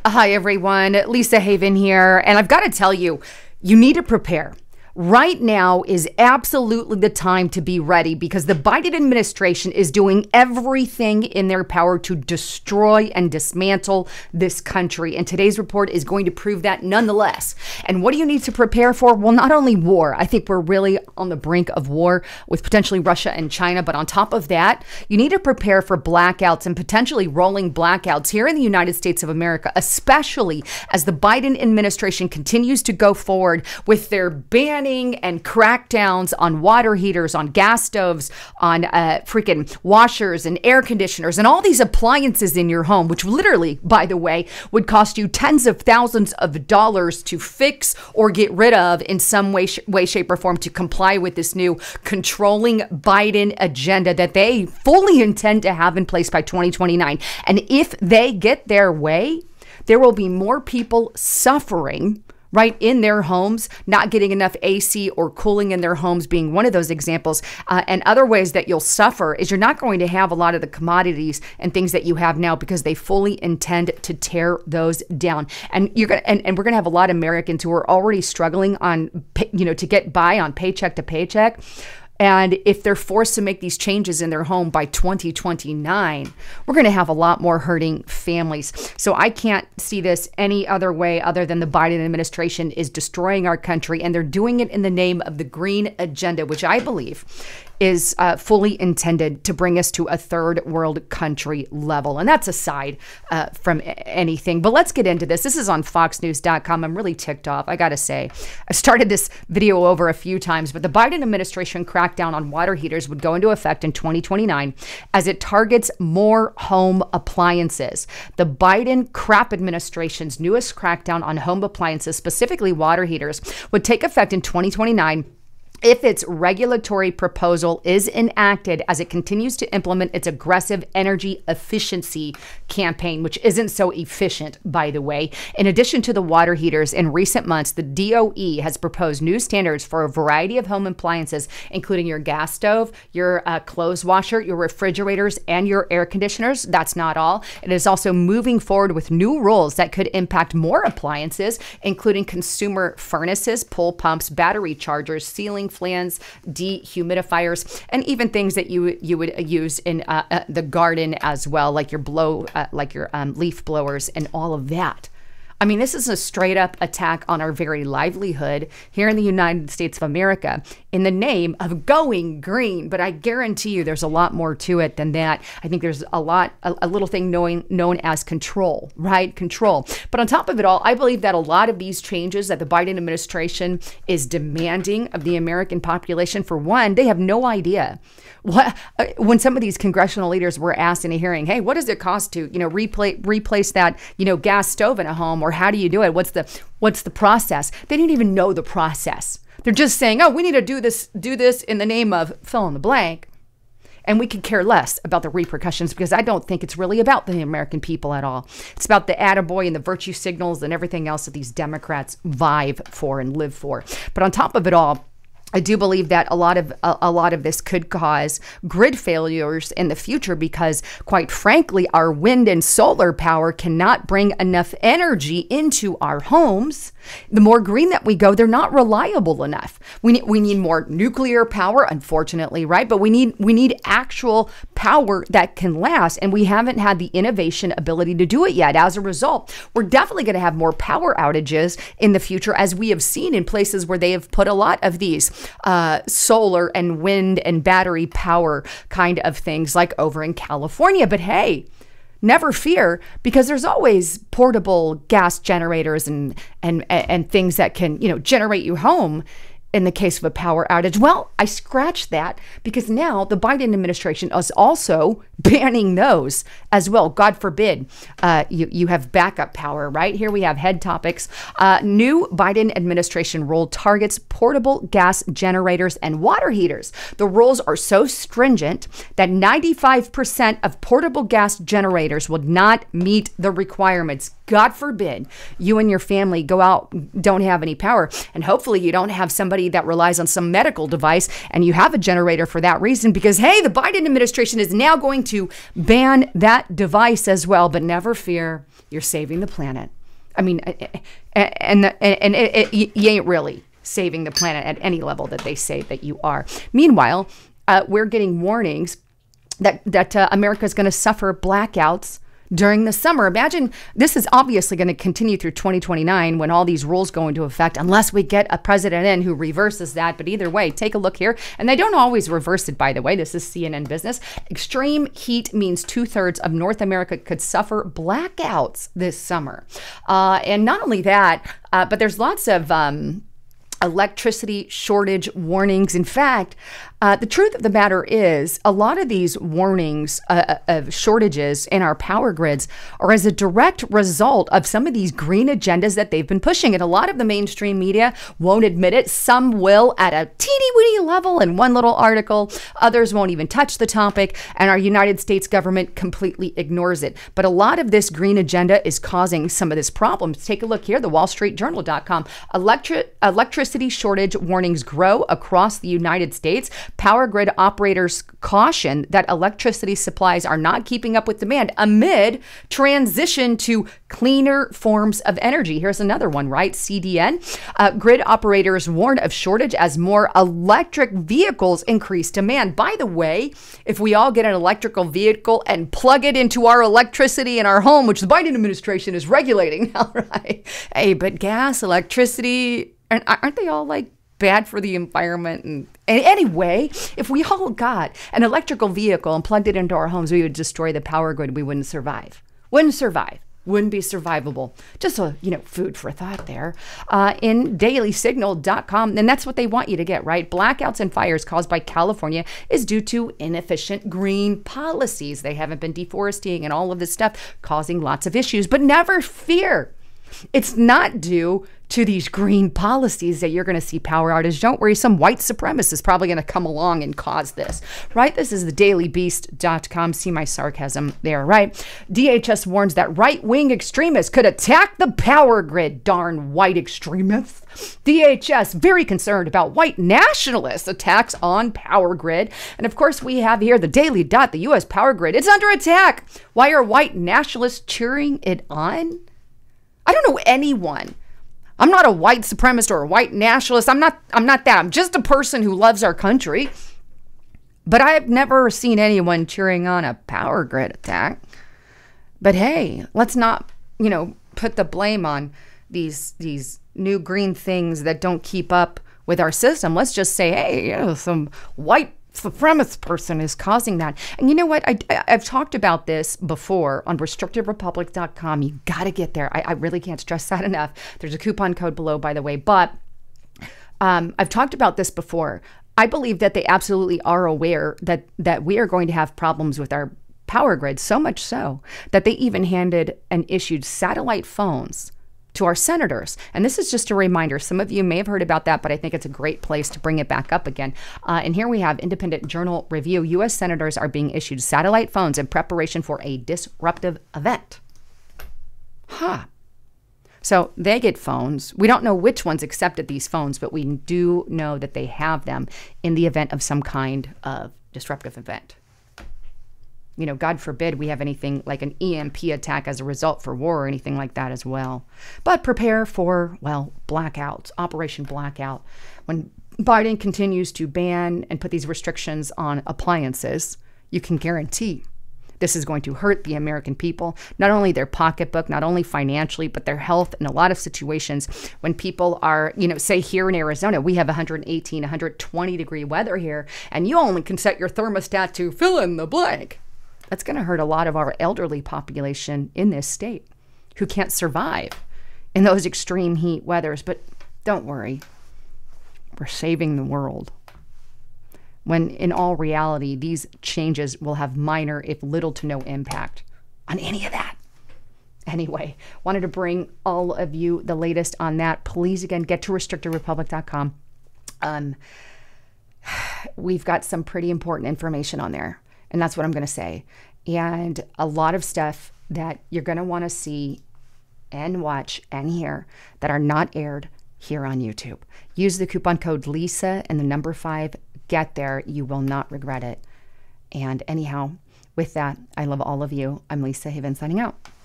Hi, everyone. Lisa Haven here. And I've got to tell you, you need to prepare. Right now is absolutely the time to be ready because the Biden administration is doing everything in their power to destroy and dismantle this country. And today's report is going to prove that nonetheless. And what do you need to prepare for? Well, not only war. I think we're really on the brink of war with potentially Russia and China. But on top of that, you need to prepare for blackouts and potentially rolling blackouts here in the United States of America, especially as the Biden administration continues to go forward with their banning and crackdowns on water heaters, on gas stoves, on freaking washers and air conditioners and all these appliances in your home, which literally, by the way, would cost you tens of thousands of dollars to fix or get rid of in some way, shape, or form to comply with this new controlling Biden agenda that they fully intend to have in place by 2029. And if they get their way, there will be more people suffering right in their homes, not getting enough AC or cooling in their homes being one of those examples. And other ways that you'll suffer is you're not going to have a lot of the commodities and things that you have now because they fully intend to tear those down. And you're gonna and we're gonna have a lot of Americans who are already struggling on to get by on paycheck to paycheck. And if they're forced to make these changes in their home by 2029, we're going to have a lot more hurting families. So I can't see this any other way other than the Biden administration is destroying our country, and they're doing it in the name of the green agenda, which I believe is fully intended to bring us to a third world country level. And that's aside from anything. But let's get into this. This is on foxnews.com. I'm really ticked off, I gotta say. I've started this video over a few times, but the Biden administration crackdown on water heaters would go into effect in 2029 as it targets more home appliances. The Biden crap administration's newest crackdown on home appliances, specifically water heaters, would take effect in 2029 if its regulatory proposal is enacted as it continues to implement its aggressive energy efficiency campaign, which isn't so efficient, by the way. In addition to the water heaters, in recent months, the DOE has proposed new standards for a variety of home appliances, including your gas stove, your clothes washer, your refrigerators, and your air conditioners. That's not all. It is also moving forward with new rules that could impact more appliances, including consumer furnaces, pool pumps, battery chargers, ceiling fans, dehumidifiers, and even things that you would use in the garden as well, like your leaf blowers and all of that. I mean, this is a straight up attack on our very livelihood here in the United States of America in the name of going green. But I guarantee you there's a lot more to it than that. I think there's a little thing known as control, right? Control. But on top of it all, I believe that a lot of these changes that the Biden administration is demanding of the American population, for one, they have no idea. When some of these congressional leaders were asked in a hearing, hey, what does it cost to, replace that, gas stove in a home, or how do you do it? What's the process? They didn't even know the process. They're just saying, oh, we need to do this in the name of fill in the blank. And we could care less about the repercussions because I don't think it's really about the American people at all. It's about the attaboy and the virtue signals and everything else that these Democrats vive for and live for. But on top of it all, I do believe that a lot of this could cause grid failures in the future because, quite frankly, our wind and solar power cannot bring enough energy into our homes. The more green that we go, they're not reliable enough. We need more nuclear power, unfortunately, right? But we need actual power that can last, and we haven't had the innovation ability to do it yet. As a result, we're definitely going to have more power outages in the future, as we have seen in places where they have put a lot of these solar and wind and battery power kind of things, like over in California. But hey, never fear, because there's always portable gas generators and things that can, generate you home in the case of a power outage. Well, I scratched that because now the Biden administration is also banning those as well. God forbid you have backup power, right? Here we have head topics. New Biden administration rule targets portable gas generators and water heaters. The rules are so stringent that 95% of portable gas generators would not meet the requirements. God forbid you and your family go out, don't have any power, and hopefully you don't have somebody that relies on some medical device and you have a generator for that reason, because hey, the Biden administration is now going to ban that device as well. But never fear, you're saving the planet. I mean, you ain't really saving the planet at any level that they say that you are. Meanwhile, we're getting warnings that America is going to suffer blackouts during the summer. Imagine, this is obviously going to continue through 2029 when all these rules go into effect, unless we get a president in who reverses that. But either way, take a look here. And they don't always reverse it, by the way. This is CNN Business. Extreme heat means 2/3 of North America could suffer blackouts this summer. And not only that, but there's lots of electricity shortage warnings. In fact, the truth of the matter is a lot of these warnings of shortages in our power grids are as a direct result of some of these green agendas that they've been pushing. And a lot of the mainstream media won't admit it. Some will at a teeny-weeny level in one little article. Others won't even touch the topic. And our United States government completely ignores it. But a lot of this green agenda is causing some of this problem. Take a look here, the WallStreetJournal.com. Electricity shortage warnings grow across the United States. Power grid operators caution that electricity supplies are not keeping up with demand amid transition to cleaner forms of energy. Here's another one, right? CDN. Grid operators warn of shortage as more electric vehicles increase demand. By the way, if we all get an electrical vehicle and plug it into our electricity in our home, which the Biden administration is regulating now, right? Hey, but gas, electricity, aren't they all like bad for the environment? And anyway, if we all got an electrical vehicle and plugged it into our homes, we would destroy the power grid. We wouldn't survive. Wouldn't be survivable. Just food for thought there. In dailysignal.com, and that's what they want you to get, right? Blackouts and fires caused by California is due to inefficient green policies. They haven't been deforesting and all of this stuff, causing lots of issues. But never fear. It's not due to these green policies that you're going to see power outage. Don't worry, some white supremacist is probably going to come along and cause this, right? This is the dailybeast.com. See my sarcasm there, right? DHS warns that right-wing extremists could attack the power grid. Darn white extremists. DHS very concerned about white nationalist attacks on power grid. And of course, we have here the Daily Dot, the U.S. power grid. It's under attack. Why are white nationalists cheering it on? I don't know anyone. I'm not a white supremacist or a white nationalist. I'm not that. I'm just a person who loves our country. But I've never seen anyone cheering on a power grid attack. But hey, let's not, put the blame on these new green things that don't keep up with our system. Let's just say, hey, some white supremacist person is causing that. And you know what? I've talked about this before on restrictedrepublic.com. You got to get there. I really can't stress that enough. There's a coupon code below, by the way. But I've talked about this before. I believe that they absolutely are aware that we are going to have problems with our power grid, so much so that they even handed and issued satellite phones to our senators. And this is just a reminder. Some of you may have heard about that, but I think it's a great place to bring it back up again. And here we have Independent Journal Review. U.S. senators are being issued satellite phones in preparation for a disruptive event. So they get phones. We don't know which ones accepted these phones, but we do know that they have them in the event of some kind of disruptive event. God forbid we have anything like an EMP attack as a result for war or anything like that as well. But prepare for, blackouts, Operation Blackout. When Biden continues to ban and put these restrictions on appliances, you can guarantee this is going to hurt the American people, not only their pocketbook, not only financially, but their health in a lot of situations. When people are, say here in Arizona, we have 118, 120 degree weather here, and you only can set your thermostat to fill in the blank. That's going to hurt a lot of our elderly population in this state who can't survive in those extreme heat weathers. But don't worry, we're saving the world. When in all reality, these changes will have minor, if little to no impact on any of that. Anyway, wanted to bring all of you the latest on that. Please, again, get to restrictedrepublic.com. We've got some pretty important information on there. And that's what I'm going to say. And a lot of stuff that you're going to want to see and watch and hear that are not aired here on YouTube. Use the coupon code Lisa and the number 5. Get there. You will not regret it. And anyhow, with that, I love all of you. I'm Lisa Haven signing out.